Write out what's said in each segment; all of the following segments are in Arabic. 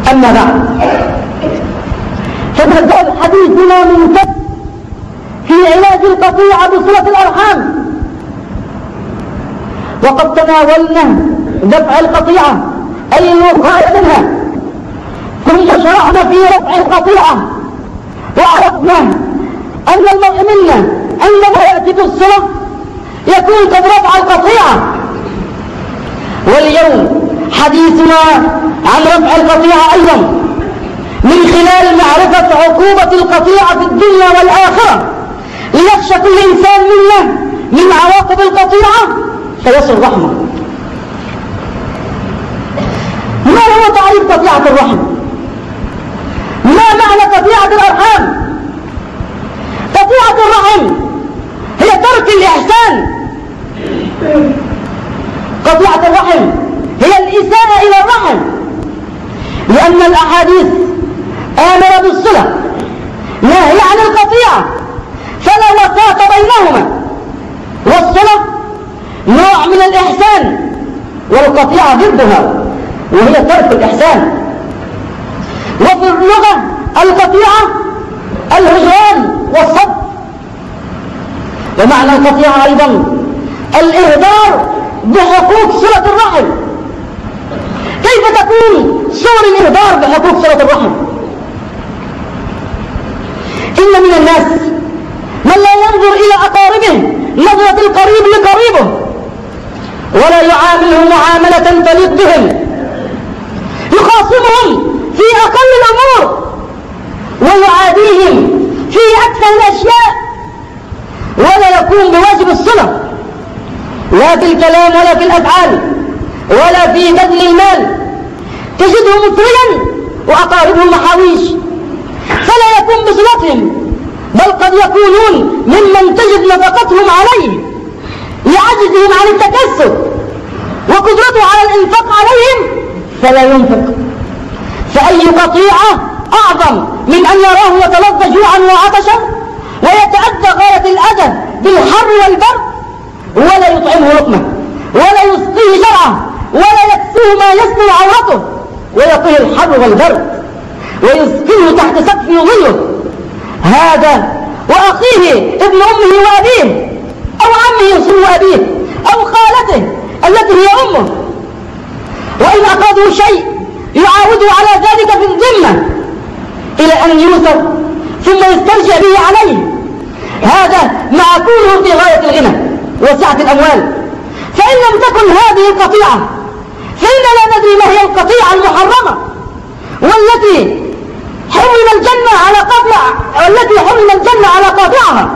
أما بعد، فنزل حديثنا ممتد في علاج القطيعة بصلة الأرحام، وقد تناولنا دفع القطيعة أي الوقاية منها، ثم شرعنا في رفع القطيعة، وعرفنا أن المرء منا عندما يأتي بالصلة يكون قد رفع القطيعة. واليوم حديثنا عن رفع القطيعة أيضا من خلال معرفة عقوبة القطيعة في الدنيا والآخرة، ليخشى كل إنسان منا من عواقب القطيعة فيصل رحمه. ما هو تعريف قطيعة الرحم؟ ما معنى قطيعة الأرحام؟ قطيعة الرحم هي ترك الإحسان. قطيعة الرحم هي الإساءة إلى الرحم، لأن الأحاديث آمر بالصلة نهي عن القطيعة، فلا وساط بينهما، والصلة نوع من الإحسان والقطيعة ضدها وهي ترك الإحسان. وفي اللغة القطيعة الهجران والصد، ومعنى القطيعة أيضا الإهدار بحقوق صلة الرحم. كيف تكون صور الإهدار بحقوق صلة الرحم؟ إن من الناس من لا ينظر إلى أقاربه نظرة القريب لقريبه، ولا يعاملهم معاملة تليق بهم، يخاصمهم في أقل الأمور ويعاديهم في أكثر الأشياء، ولا يقوم بواجب الصلة لا في الكلام ولا في الأفعال ولا في بذل المال. تجده مثريا وأقاربهم محاويش، فلا يقوم بصلتهم، بل قد يكونون ممن تجد نفقتهم عليه لعجزهم عن التكسب وقدرته على الإنفاق عليهم فلا ينفق. فأي قطيعة أعظم من أن يراه يتلظى جوعا وعطشا ويتأذى غاية الأذى بالحر والبرد ولا يطعمه لقمة ولا يسقيه جرعة ولا يكسوه ما يستر عورته ويقيه الحر والبرد ويسقيه تحت سقف يظله، هذا وأخيه ابن أمه وأبيه أو عمه سن أبيه أو خالته التي هي أمه، وإن أخذوا شيء يعاودوا على ذلك في الذمة إلى أن يوصل ثم يسترجع به عليه، هذا مع كونه في غاية الغنى وسعة الأموال. فإن لم تكن هذه القطيعة فإننا لا ندري ما هي القطيعة المحرمة والتي حرم الجنة على قاطعها.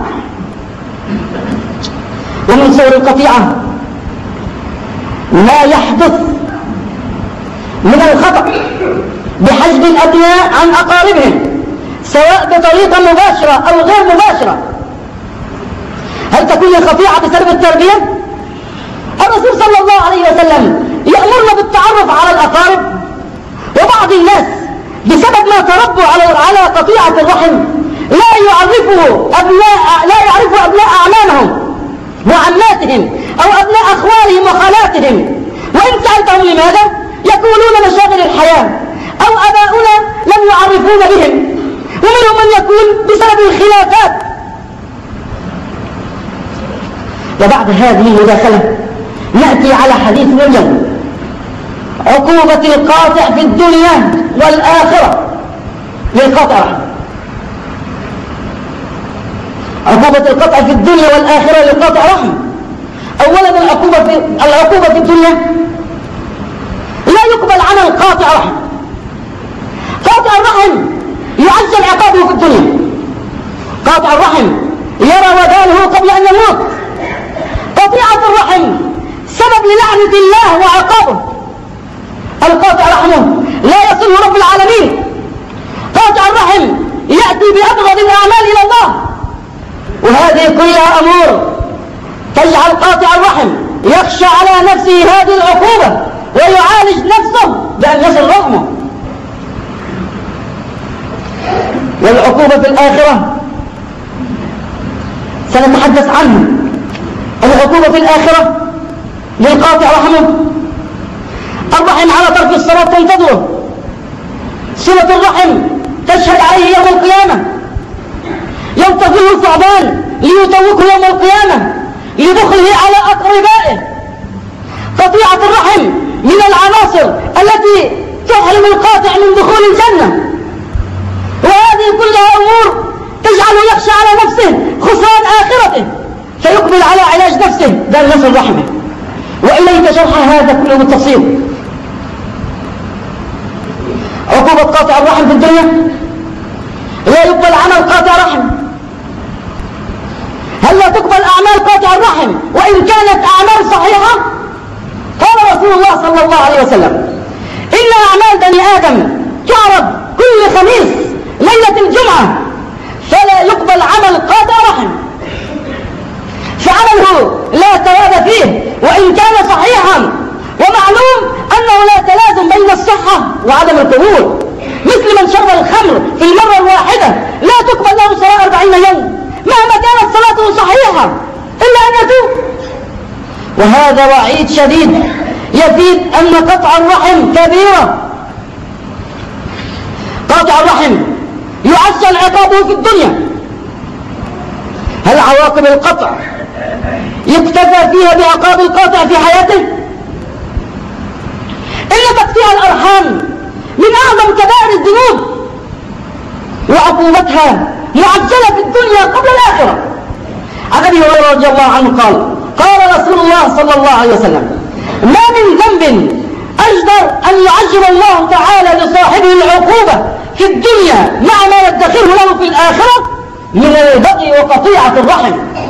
ومن صور القطيعة ما يحدث من الخطأ بحجب الأبناء عن أقاربهم سواء بطريقة مباشرة أو غير مباشرة. هل تكون القطيعة بسبب التربية؟ الرسول صلى الله عليه وسلم يأمرنا بالتعرف على الأقارب، وبعض الناس بسبب ما تربوا على قطيعة الرحم لا يعرفوا أبناء أعمامهم وعماتهم أو أبناء أخوالهم وخالاتهم، وإن سألتهم لماذا يقولون مشاغل الحياة أو أباؤنا لم يعرفون بهم، ومنهم من يكون بسبب الخلافات. وبعد هذه المداخلة نأتي على حديث اليوم، عقوبة القاطع في الدنيا والآخرة للقاطع رحم. عقوبة القطع في الدنيا والآخرة للقاطع رحم. أولا العقوبة في الدنيا لا يقبل عنها القاطع رحم. قاطع الرحم يعجل عقابه في الدنيا. قاطع الرحم يرى وباله قبل أن يموت. قطيعة الرحم سبب للعنة الله وعقابه. القاطع رحمه لا يصله رب العالمين. قاطع الرحم يأتي بأبغض الأعمال إلى الله، وهذه كلها أمور تجعل قاطع الرحم يخشى على نفسه هذه العقوبة ويعالج نفسه بأن يصل رحمه. والعقوبة في الآخرة سنتحدث عنها. العقوبة في الآخرة للقاطع رحمه، الرحم على ترك الصلاة تنتظره صلة الرحم تشهد عليه يوم القيامة، ينتظره الثعبان ليتوقه يوم القيامة لدخله على أقربائه. قطيعة الرحم من العناصر التي تحرم القاطع من دخول الجنة، وهذه كلها أمور تجعله يخشى على نفسه خسران آخرته فيقبل على علاج نفسه بل نصل رحمه. وإليك شرح هذا كله بالتفصيل. عقوبة قاطع الرحم في الدنيا: لا يقبل عمل قاطع رحم. هل لا تقبل أعمال قاطع الرحم وإن كانت أعمال صحيحة؟ قال رسول الله صلى الله عليه وسلم: إن أعمال بني آدم تعرض كل خميس ليلة الجمعة فلا يقبل عمل قاطع رحم، فعمله لا ثواب فيه وإن كان صحيحا. ومعلوم أنه لا تلازم بين الصحة وعدم القبول، مثل من شرب الخمر في المرة الواحدة لا تقبل له صلاة 40 يوم مهما كانت صلاته صحيحة إلا أن يتوب. وهذا وعيد شديد يفيد أن قطع الرحم كبيرة. قاطع الرحم يعجل عقابه في الدنيا. هل عواقب القطع يكتفى فيها بعقاب القاطع في حياته؟ إن تقطيع الأرحام من أعظم كبائر الذنوب، وعقوبتها معجلة في الدنيا قبل الآخرة. عن أبي هريرة رضي الله عنه قال رسول الله صلى الله عليه وسلم: ما من ذنب أجدر أن يعجل الله تعالى لصاحبه العقوبة في الدنيا مع ما يدخره له في الآخرة من البغي وقطيعة الرحم.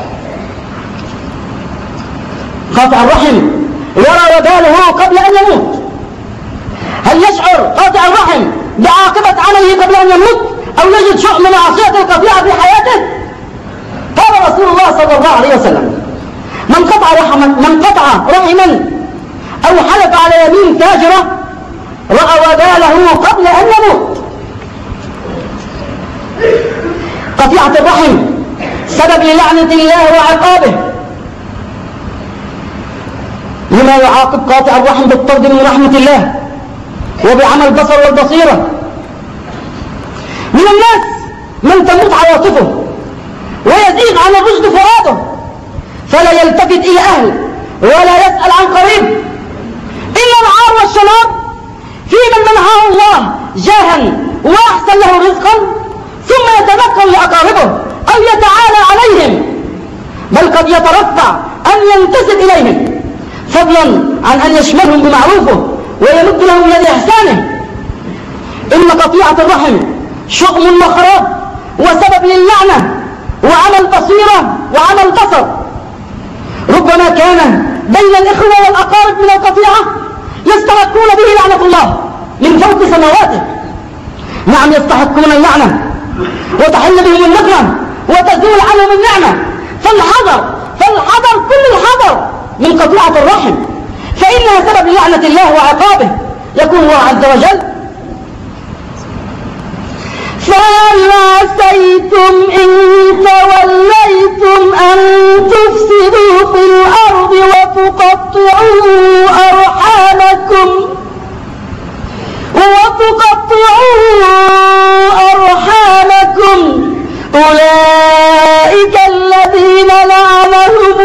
قاطع الرحم يرى وباله قبل أن يموت. هل يشعر قاطع الرحم بعاقبة عمله قبل أن يموت أو يجد شؤم معصية القطيعة في حياته؟ قال رسول الله صلى الله عليه وسلم: من قطع رحما أو حلف على يمين فاجرة رأى وباله قبل أن يموت. قطيعة الرحم سبب للعنة الله وعقابه. لما يعاقب قاطع الرحم بالطرد من رحمة الله وبعمى البصر والبصيرة. من الناس من تموت عواطفه ويزيغ عن الرشد فؤاده فلا يلتفت إلى أهل ولا يسأل عن قريب. إلا العار والشنار في من منحه الله جاها وأحسن له رزقا ثم يتنكر لأقاربه أو يتعالى عليهم، بل قد يترفع أن ينتسب إليهم فضلا عن أن يشملهم بمعروفه ويمد لهم يد إحسانه. إن قطيعة الرحم شؤم وخراب وسبب للعنة وعمى البصيرة وعمى البصر. ربما كان بين الإخوة والأقارب من القطيعة يستحقون به لعنة الله من فوق سماواته. نعم يستحقون اللعنة وتحل بهم النقمة وتزول عنهم النعمة. فالحذر كل الحذر من قطيعة الرحم، فإنها سبب لعنة الله وعقابه. يقول الله عز وجل: فهل عسيتم إن توليتم أن تفسدوا في الأرض وتقطعوا أرحامكم أولئك الذين لعنهم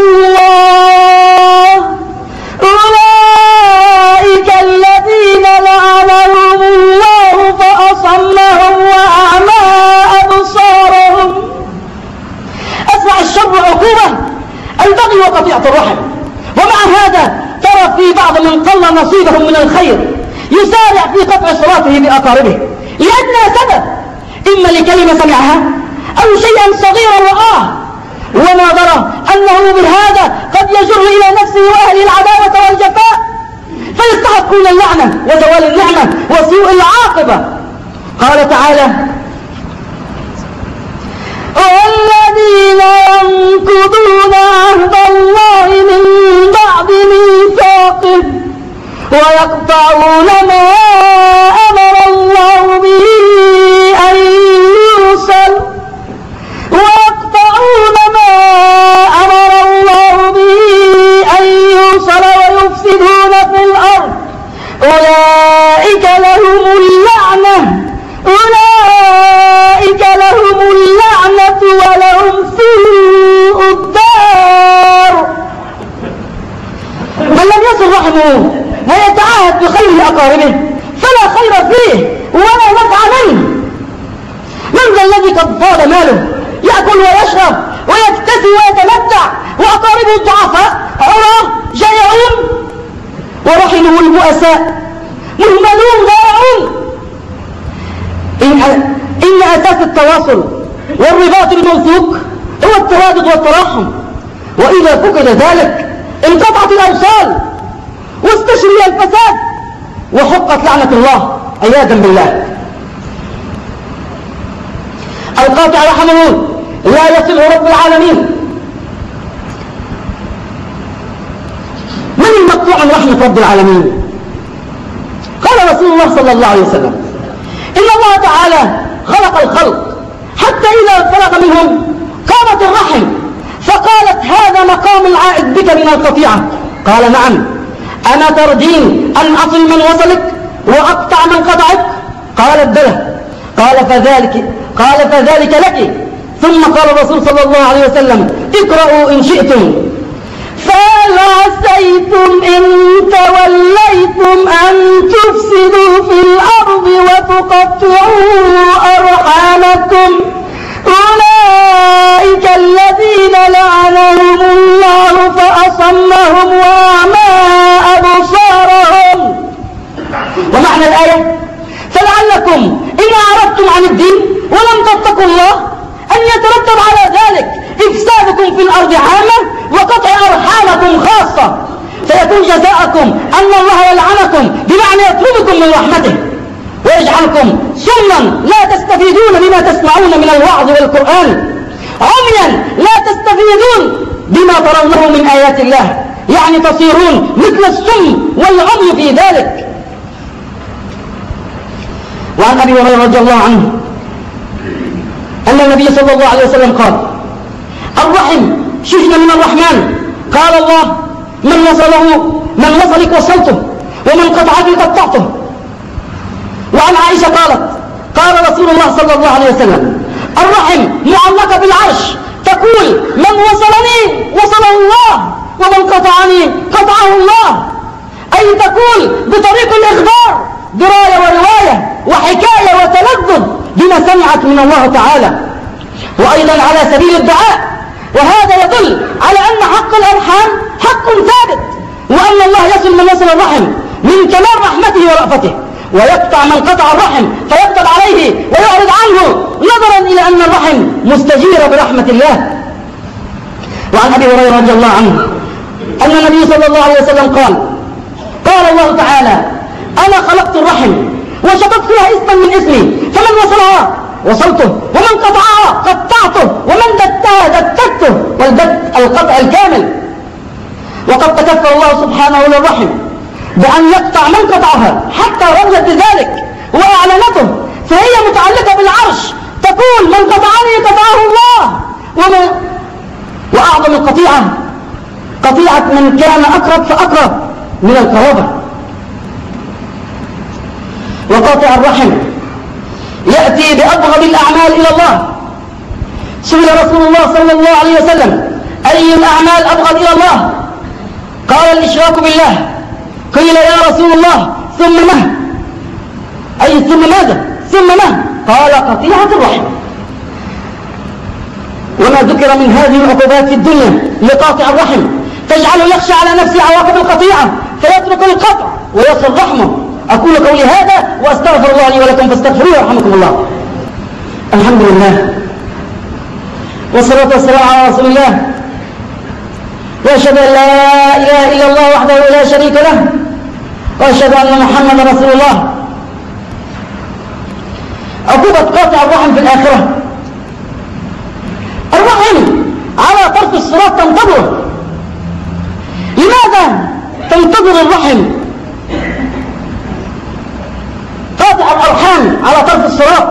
الله فأصمهم وأعمى أبصارهم. أسمع الشر عقوبة البغي وقطيعة الرحم، ومع هذا ترى في بعض من قل نصيبهم من الخير يسارع في قطع صلاته بأقاربه لأدنى سبب، إما لكلمة سمعها أو شيئا صغيرا رآه ونظره أنه بهذا قد يجر إلى نفسه وأهل العداوة والجفاء فيستحقون اللعنة وزوال النعمة وسوء العاقبة. قال تعالى: والذين ينقضون عهد الله من بعد ميثاقه ويقطعون ما أمر الله به أن يوصل ويفسدون في الأرض أولئك لهم اللعنة رحمه ويتعاهد بخير أقاربه فلا خير فيه ولا نفع منه. من ذا الذي قد فاض ماله يأكل ويشرب ويكتفي ويتمتع وأقاربه الضعفاء عراة جائعون ورحمه البؤساء مهملون ضائعون؟ إن أساس التواصل والرباط الموثوق هو التوادد والتراحم، وإذا فقد ذلك انقطعت الأوصال واستشري الفساد وحقت لعنة الله عياذا بالله. القاطع رحمه لا يصله رب العالمين. من المقطوع عن رحمة رب العالمين؟ قال رسول الله صلى الله عليه وسلم إن الله تعالى خلق الخلق حتى إذا فرغ منهم قامت الرحم فقالت هذا مقام العائد بك من القطيعة. قال نعم. أما ترجين أن أصل من وصلك وأقطع من قطعك؟ قالت بلى. قال فذلك لك. ثم قال الرسول صلى الله عليه وسلم اقرأوا إن شئتم فهل عسيتم إن توليتم أن تفسدوا في الأرض وتقطعوا أرحامكم أولئك الذين لعنهم الله فأصمهم وأعمى أبصارهم. ومعنى الآية فلعلكم إن أعرضتم عن الدين ولم تتقوا الله أن يترتب على ذلك إفسادكم في الأرض عامة وقطع أرحامكم خاصة، فيكون جزاءكم أن الله يلعنكم بمعنى يطردكم من رحمته ويجعلكم سما لا تستفيدون بما تسمعون من الوعظ والقرآن، عميا لا تستفيدون بما ترونه من آيات الله، يعني تصيرون مثل السم والعمي في ذلك. وعن أبي هريرة رضي الله عنه أن النبي صلى الله عليه وسلم قال الرحم شجن من الرحمن، قال الله من وصلك وصلته ومن قطعك قطعته. وعن عائشة قالت قال رسول الله صلى الله عليه وسلم الرحم معلقة بالعرش تقول من وصلني وصله الله ومن قطعني قطعه الله، أي تقول بطريق الإخبار دراية ورواية وحكاية وتلذذ بما سمعت من الله تعالى، وأيضا على سبيل الدعاء. وهذا يدل على أن حق الأرحام حق ثابت، وأن الله يصل من وصل الرحم من كمال رحمته ورأفته، ويقطع من قطع الرحم فيقبل عليه ويعرض عنه نظرا إلى أن الرحم مستجير برحمة الله. وعن أبي هريرة رضي الله عنه أن النبي صلى الله عليه وسلم قال الله تعالى أنا خلقت الرحم وشققت لها اسما من اسمي فمن وصلها وصلته ومن قطعها قطعته ومن دتها دتته، والدت القطع الكامل. وقد تكفل الله سبحانه للرحم بأن يقطع من قطعها حتى رمزت بذلك وأعلنته، فهي متعلقة بالعرش تقول من قطعني قطعه الله. وأعظم القطيعة قطيعة من كان أقرب فأقرب من القرابة. وقاطع الرحم يأتي بأبغض الأعمال إلى الله. سئل رسول الله صلى الله عليه وسلم أي الأعمال أبغض إلى الله؟ قال الإشراك بالله. قيل يا رسول الله ثم ما؟ أي ثم ماذا؟ ثم ما؟ قال قطيعة الرحم. وما ذكر من هذه العقوبات في الدنيا لقاطع الرحم تجعله يخشى على نفسه عواقب القطيعة فيترك القطع ويصل رحمه. أقول قولي هذا وأستغفر الله لي ولكم فاستغفروه يرحمكم الله. الحمد لله والصلاة والسلام على رسول الله، وأشهد أن لا إله إلا الله وحده لا شريك له، وأشهد أن محمدا رسول الله. عقوبة قاطع الرحم في الآخرة. الرحم على طرف الصراط تنتظر. لماذا تنتظر الرحم قاطع الأرحام على طرف الصراط؟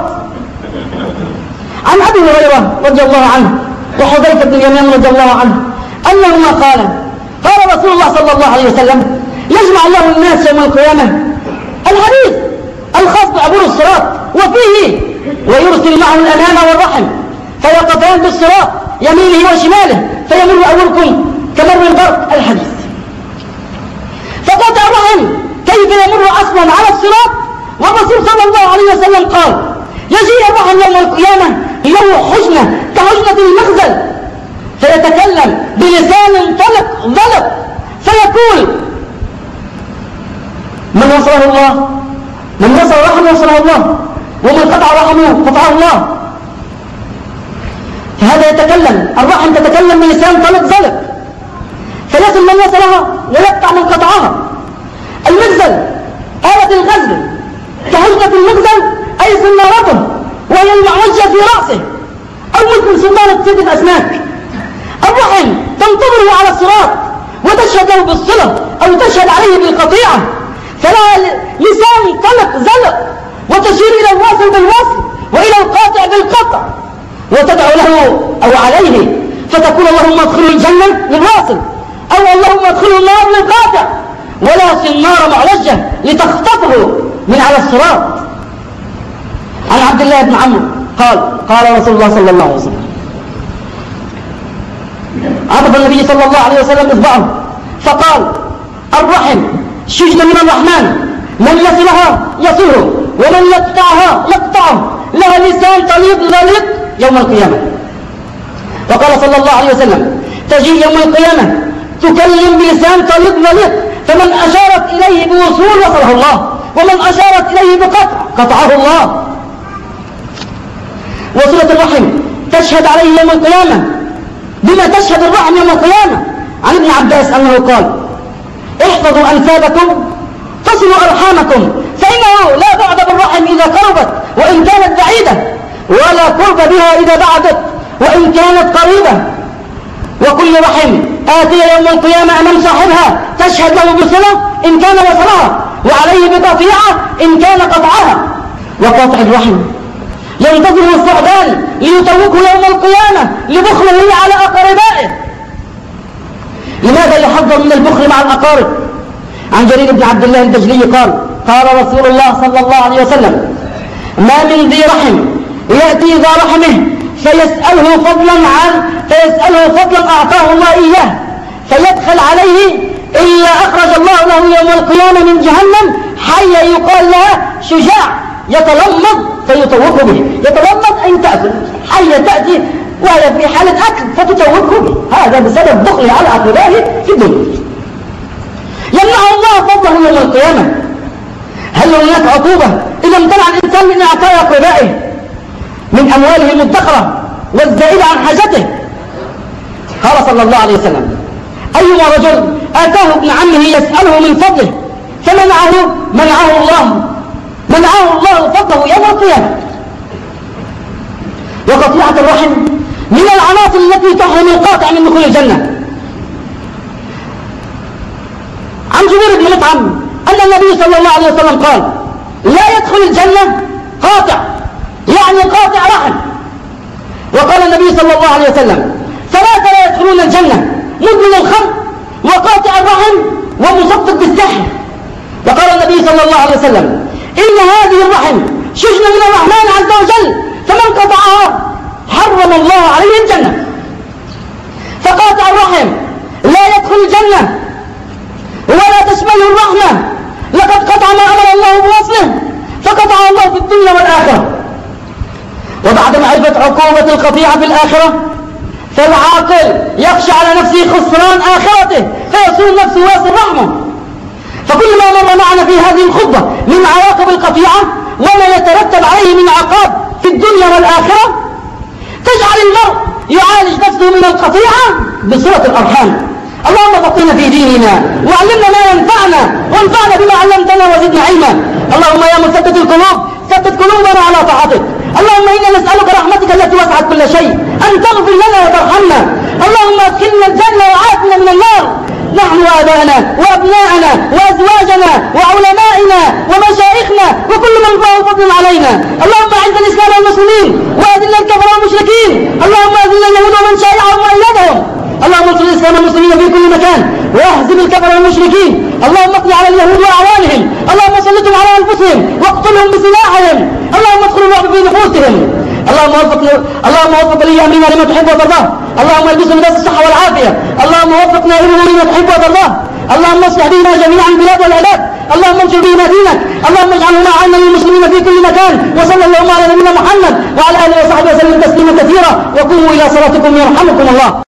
عن أبي هريرة رضي الله عنه وحذيفة بن اليمان رضي الله عنه أنهما قال رسول الله صلى الله عليه وسلم يجمع الله الناس يوم القيامة الحديث الخاص بعبور الصراط وفيه ويرسل معه الأنام والرحم فيقفان بالصراط يمينه وشماله فيمر أولكم كمر البرق الحديث. فقطع الرحم كيف يمر أصلا على الصراط؟ والرسول صلى الله عليه وسلم قال يجيء الرحم يوم القيامة له حجنة كحجنة المخزل، فيتكلم بلسان طلق ضلق فيقول من وصله الله، من وصل رحمه وصله الله، ومن قطع رحمه قطعه الله. فهذا يتكلم، الرحم تتكلم بلسان طلق ضلق فيصل من وصلها ويقطع من قطعها. المخزل آلة الغزل كحجنة المخزل أي سنارته وهي المعوجة في رأسه أو مثل سلطانة سيد الأسماك. الرحم تنتظره على الصراط وتشهد له بالصلة أو تشهد عليه بالقطيعة، فلها لسان طلق زلق وتشير إلى الواصل بالوصل وإلى القاطع بالقطع، وتدعو له أو عليه فتقول اللهم ادخله الجنة للواصل، أو اللهم ادخله النار للقاطع، ولا سنار معوجة لتخطفه من على الصراط. عن عبد الله بن عمرو قال قال رسول الله صلى الله عليه وسلم عرض النبي صلى الله عليه وسلم إصبعه فقال الرحم شجن من الرحمن، من يصلها يصله ومن يقطعها يقطعه، لها لسان طليق ظليق يوم القيامة. وقال صلى الله عليه وسلم تجي يوم القيامة تكلم بلسان طليق ظليق، فمن أشارت إليه بوصول وصله الله، ومن أشارت إليه بقطع قطعه الله. وصلة الرحم تشهد عليه يوم القيامة بما تشهد الرحم يوم القيامة. عن ابن عباس أنه قال احفظوا أنسابكم تصلوا أرحامكم، فإنه لا بعد بالرحم إذا قربت وإن كانت بعيدة، ولا قرب بها إذا بعدت وإن كانت قريبة. وكل رحم آتية يوم القيامة أمام صاحبها تشهد له بصلة إن كان وصلها، وعليه بقطيعة إن كان قطعها. وقاطع الرحم ينتظره الثعبان ليطوقه يوم القيامة لبخله على أقربائه. لماذا يحذر من البخل مع الأقارب؟ عن جرير بن عبد الله البجلي قال قال رسول الله صلى الله عليه وسلم ما من ذي رحم يأتي ذا رحمه فيسأله فضلا أعطاه الله إياه فيدخل عليه إلا أخرج الله له يوم القيامة من جهنم حية يقال لها شجاع يتلمض فيطوقه به. يتلمض أن تأكل حية تأتي وهي في حالة أكل فتطوقه به، هذا بسبب بخله على أقربائه في الدنيا. يمنع الله فضله يوم القيامة. هل هناك عقوبة إذا امتنع الإنسان من إعطاء أقربائه من أمواله المدخرة والزائدة عن حاجته؟ قال صلى الله عليه وسلم أيما رجل آتاه ابن عمه يسأله من فضله فمنعه الله فضله يوم القيامة. وقطيعة الرحم من العناصر التي تحرم القاطع من دخول الجنة. عن جبير بن مطعم أن النبي صلى الله عليه وسلم قال لا يدخل الجنة قاطع، يعني قاطع رحم. وقال النبي صلى الله عليه وسلم ثلاثة لا يدخلون الجنة مدمن الخمر وقاطع الرحم ومصدق بالسحر. وقال النبي صلى الله عليه وسلم إن هذه الرحم شجن من الرحمن عز وجل، فمن قطعها حرم الله عليه الجنة. فقاطع الرحم لا يدخل الجنة ولا تشمله الرحمة، لقد قطع ما أمر الله بوصله فقطع الله في الدنيا والآخرة. وبعد معرفة عقوبة القطيعة في الآخرة فالعاقل يخشى على نفسه خسران آخرته فيصون نفسه واصل رحمه. فكل ما مر معنا في هذه الخطبة من عواقب القطيعة وما يترتب عليه من عقاب في الدنيا والآخرة تجعل المرء يعالج نفسه من القطيعة بصلة الأرحام. اللهم فقهنا في ديننا وعلمنا ما ينفعنا وانفعنا بما علمتنا وزدنا علما. اللهم يا مثبت القلوب ثبت قلوبنا على طاعتك. اللهم إنا نسألك رحمتك التي وسعت كل شيء أن تغفر لنا وترحمنا. اللهم ادخلنا الجنة وعافنا من النار نحن وآبائنا وأبناءنا وأزواجنا وعلمائنا ومشايخنا وكل من له فضل علينا. اللهم أعز الإسلام والمسلمين وأذل الكفر والمشركين. اللهم أذل اليهود ومن شايعهم وأيدهم. اللهم انصر الإسلام والمسلمين في كل مكان واهزم الكفر والمشركين. اللهم اقضي على اليهود وأعوانهم. اللهم سلطهم على أنفسهم واقتلهم بسلاحهم. اللهم ادخل الرعب في نفوسهم. اللهم اللهم وفق ولي امرنا لما تحب وترضاه، اللهم البسه لباس الصحه والعافيه، اللهم وفقنا اليه لما تحب وترضاه، اللهم اصلح بنا جميعا البلاد والعباد، اللهم انصر بنا دينك، اللهم اجعله معنا للمسلمين في كل مكان، وصلى اللهم على نبينا محمد وعلى اله وصحبه وسلم تسليما كثيرا، وقوموا الى صلاتكم يرحمكم الله.